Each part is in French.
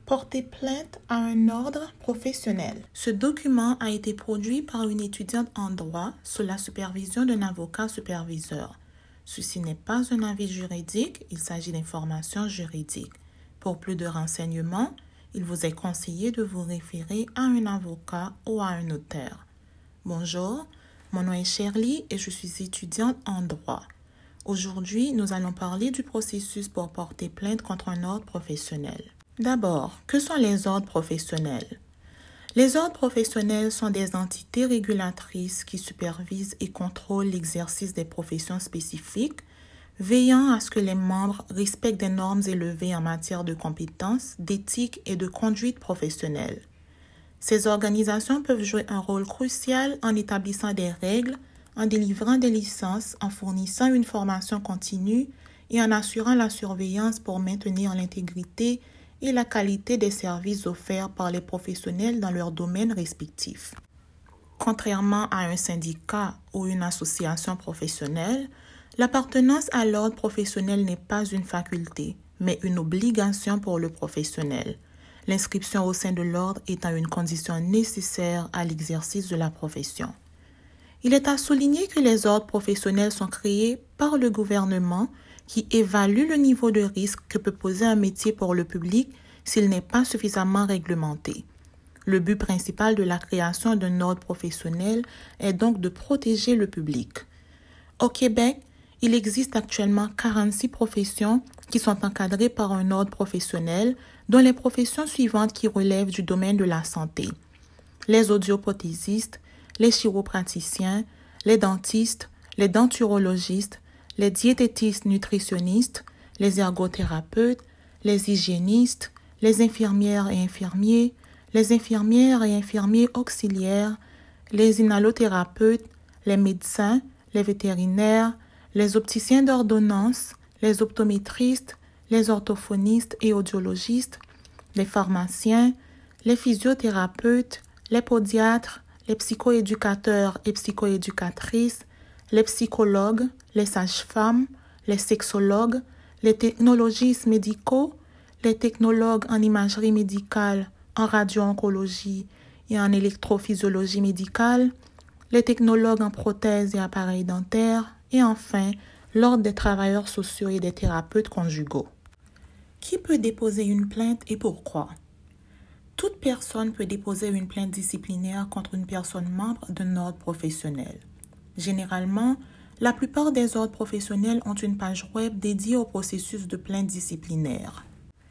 Porter plainte à un ordre professionnel. Ce document a été produit par une étudiante en droit sous la supervision d'un avocat superviseur. Ceci n'est pas un avis juridique, il s'agit d'informations juridiques. Pour plus de renseignements, il vous est conseillé de vous référer à un avocat ou à un notaire. Bonjour, mon nom est Shirley et je suis étudiante en droit. Aujourd'hui, nous allons parler du processus pour porter plainte contre un ordre professionnel. D'abord, que sont les ordres professionnels? Les ordres professionnels sont des entités régulatrices qui supervisent et contrôlent l'exercice des professions spécifiques, veillant à ce que les membres respectent des normes élevées en matière de compétences, d'éthique et de conduite professionnelle. Ces organisations peuvent jouer un rôle crucial en établissant des règles, en délivrant des licences, en fournissant une formation continue et en assurant la surveillance pour maintenir l'intégrité et la qualité des services offerts par les professionnels dans leurs domaines respectifs. Contrairement à un syndicat ou une association professionnelle, l'appartenance à l'ordre professionnel n'est pas une faculté, mais une obligation pour le professionnel. L'inscription au sein de l'ordre étant une condition nécessaire à l'exercice de la profession. Il est à souligner que les ordres professionnels sont créés par le gouvernement qui évalue le niveau de risque que peut poser un métier pour le public s'il n'est pas suffisamment réglementé. Le but principal de la création d'un ordre professionnel est donc de protéger le public. Au Québec, il existe actuellement 46 professions qui sont encadrées par un ordre professionnel, dont les professions suivantes qui relèvent du domaine de la santé: les audioprothésistes, les chiropraticiens, les dentistes, les denturologistes, les diététistes nutritionnistes, les ergothérapeutes, les hygiénistes, les infirmières et infirmiers, les infirmières et infirmiers auxiliaires, les inhalothérapeutes, les médecins, les vétérinaires, les opticiens d'ordonnance, les optométristes, les orthophonistes et audiologistes, les pharmaciens, les physiothérapeutes, les podiatres, les psychoéducateurs et psychoéducatrices, les psychologues, les sages-femmes, les sexologues, les technologistes médicaux, les technologues en imagerie médicale, en radio-oncologie et en électrophysiologie médicale, les technologues en prothèses et appareils dentaires, et enfin, l'ordre des travailleurs sociaux et des thérapeutes conjugaux. Qui peut déposer une plainte et pourquoi? Toute personne peut déposer une plainte disciplinaire contre une personne membre d'un ordre professionnel. Généralement, la plupart des ordres professionnels ont une page web dédiée au processus de plainte disciplinaire.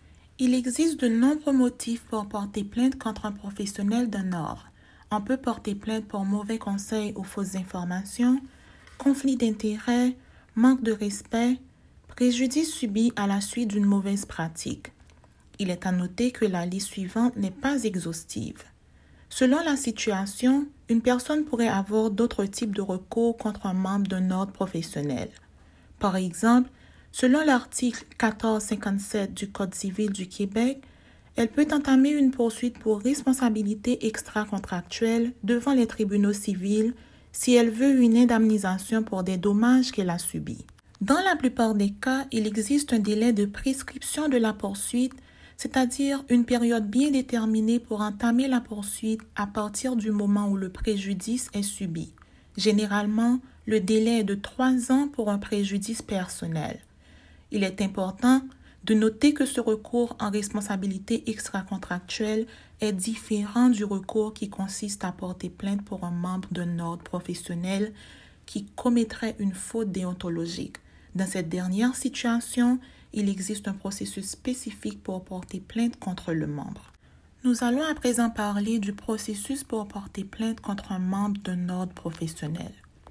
Il existe de nombreux motifs pour porter plainte contre un professionnel d'un ordre. On peut porter plainte pour mauvais conseils ou fausses informations, conflit d'intérêts, manque de respect, préjudice subi à la suite d'une mauvaise pratique. Il est à noter que la liste suivante n'est pas exhaustive. Selon la situation, une personne pourrait avoir d'autres types de recours contre un membre d'un ordre professionnel. Par exemple, selon l'article 1457 du Code civil du Québec, elle peut entamer une poursuite pour responsabilité extra-contractuelle devant les tribunaux civils si elle veut une indemnisation pour des dommages qu'elle a subis. Dans la plupart des cas, il existe un délai de prescription de la poursuite, c'est-à-dire une période bien déterminée pour entamer la poursuite à partir du moment où le préjudice est subi. Généralement, le délai est de 3 ans pour un préjudice personnel. Il est important de noter que ce recours en responsabilité extra-contractuelle est différent du recours qui consiste à porter plainte pour un membre d'un ordre professionnel qui commettrait une faute déontologique. Dans cette dernière situation, il existe un processus spécifique pour porter plainte contre le membre. Nous allons à présent parler du processus pour porter plainte contre un membre d'un ordre professionnel.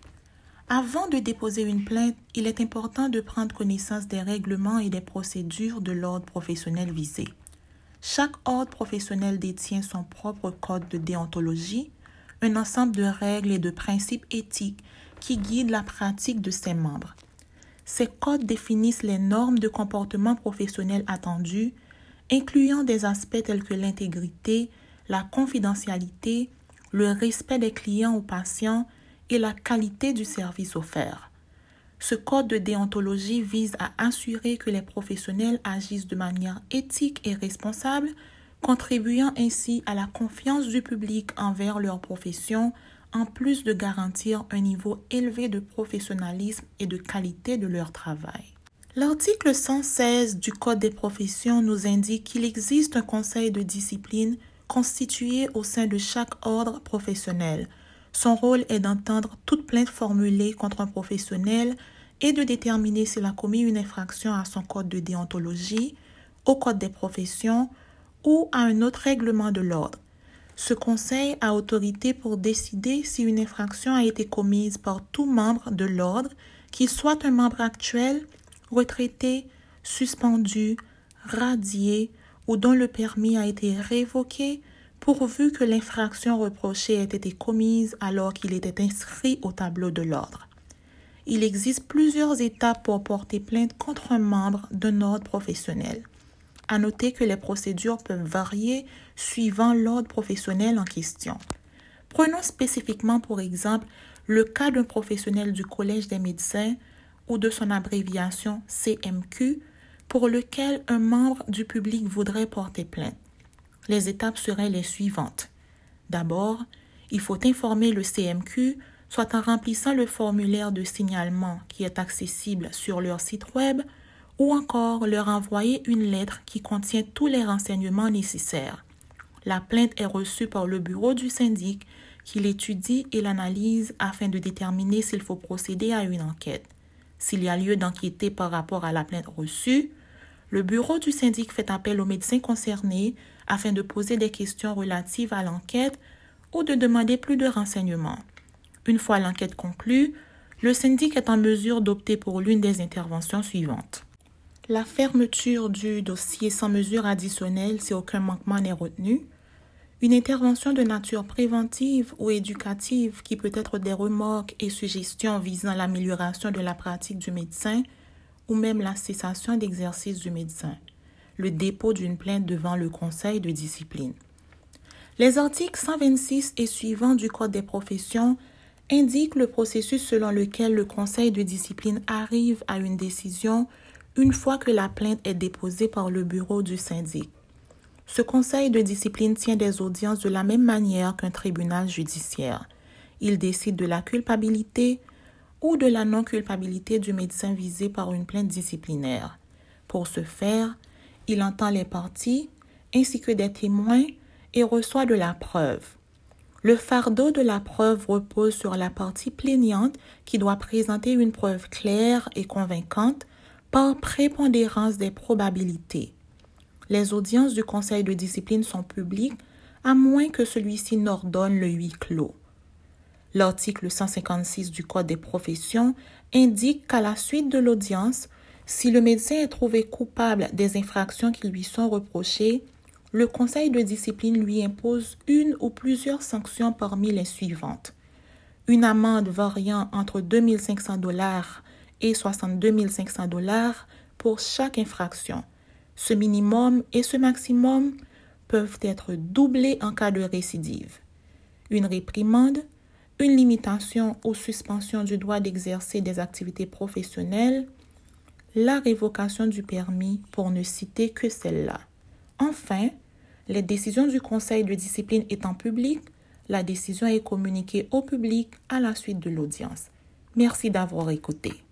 Avant de déposer une plainte, il est important de prendre connaissance des règlements et des procédures de l'ordre professionnel visé. Chaque ordre professionnel détient son propre code de déontologie, un ensemble de règles et de principes éthiques qui guident la pratique de ses membres. Ces codes définissent les normes de comportement professionnel attendues, incluant des aspects tels que l'intégrité, la confidentialité, le respect des clients ou patients et la qualité du service offert. Ce code de déontologie vise à assurer que les professionnels agissent de manière éthique et responsable contribuant ainsi à la confiance du public envers leur profession, en plus de garantir un niveau élevé de professionnalisme et de qualité de leur travail. L'article 116 du Code des professions nous indique qu'il existe un conseil de discipline constitué au sein de chaque ordre professionnel. Son rôle est d'entendre toute plainte formulée contre un professionnel et de déterminer s'il a commis une infraction à son code de déontologie, au Code des professions ou à un autre règlement de l'ordre. Ce conseil a autorité pour décider si une infraction a été commise par tout membre de l'ordre, qu'il soit un membre actuel, retraité, suspendu, radié ou dont le permis a été révoqué, pourvu que l'infraction reprochée ait été commise alors qu'il était inscrit au tableau de l'ordre. Il existe plusieurs étapes pour porter plainte contre un membre d'un ordre professionnel. À noter que les procédures peuvent varier suivant l'ordre professionnel en question. Prenons spécifiquement pour exemple le cas d'un professionnel du Collège des médecins ou de son abréviation CMQ pour lequel un membre du public voudrait porter plainte. Les étapes seraient les suivantes. D'abord, il faut informer le CMQ, soit en remplissant le formulaire de signalement qui est accessible sur leur site web, ou encore leur envoyer une lettre qui contient tous les renseignements nécessaires. La plainte est reçue par le bureau du syndic qui l'étudie et l'analyse afin de déterminer s'il faut procéder à une enquête. S'il y a lieu d'enquêter par rapport à la plainte reçue, le bureau du syndic fait appel au médecin concerné afin de poser des questions relatives à l'enquête ou de demander plus de renseignements. Une fois l'enquête conclue, le syndic est en mesure d'opter pour l'une des interventions suivantes. La fermeture du dossier sans mesure additionnelle si aucun manquement n'est retenu, une intervention de nature préventive ou éducative qui peut être des remorques et suggestions visant l'amélioration de la pratique du médecin ou même la cessation d'exercice du médecin, le dépôt d'une plainte devant le conseil de discipline. Les articles 126 et suivants du Code des professions indiquent le processus selon lequel le conseil de discipline arrive à une décision une fois que la plainte est déposée par le bureau du syndic. Ce conseil de discipline tient des audiences de la même manière qu'un tribunal judiciaire. Il décide de la culpabilité ou de la non-culpabilité du médecin visé par une plainte disciplinaire. Pour ce faire, il entend les parties ainsi que des témoins et reçoit de la preuve. Le fardeau de la preuve repose sur la partie plaignante qui doit présenter une preuve claire et convaincante par prépondérance des probabilités. Les audiences du conseil de discipline sont publiques à moins que celui-ci n'ordonne le huis clos. L'article 156 du Code des professions indique qu'à la suite de l'audience, si le médecin est trouvé coupable des infractions qui lui sont reprochées, le conseil de discipline lui impose une ou plusieurs sanctions parmi les suivantes. Une amende variant entre $2 500 et $62 500 pour chaque infraction. Ce minimum et ce maximum peuvent être doublés en cas de récidive. Une réprimande, une limitation ou suspension du droit d'exercer des activités professionnelles, la révocation du permis pour ne citer que celle-là. Enfin, les décisions du conseil de discipline étant publiques, la décision est communiquée au public à la suite de l'audience. Merci d'avoir écouté.